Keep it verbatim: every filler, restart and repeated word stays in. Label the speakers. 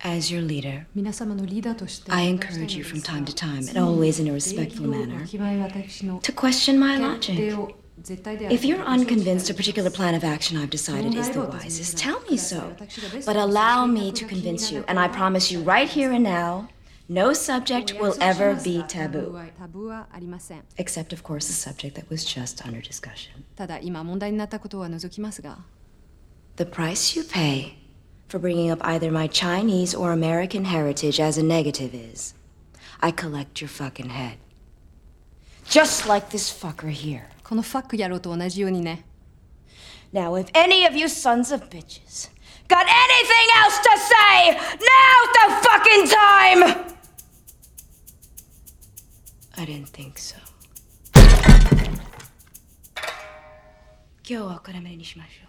Speaker 1: As your leader,
Speaker 2: 皆様のリーダーとして
Speaker 1: I encourage you from time to time, and always in a respectful manner, to question my logic. If you're unconvinced a particular plan of action I've decided is the wisest, tell me so. But allow me to convince you, and I promise you right here and now, no subject will ever be taboo. Except, of course, the subject that was just under discussion.
Speaker 2: ただ今問題になったことは除きますが
Speaker 1: The price you pay for bringing up either my Chinese or American heritage as a negative is, I collect your fucking head. Just like this fucker here.
Speaker 2: このファック野郎と同じようにね
Speaker 1: Now, if any of you sons of bitches got anything else to say, now's the fucking time! I didn't think so. 今日はおからめにしましょう。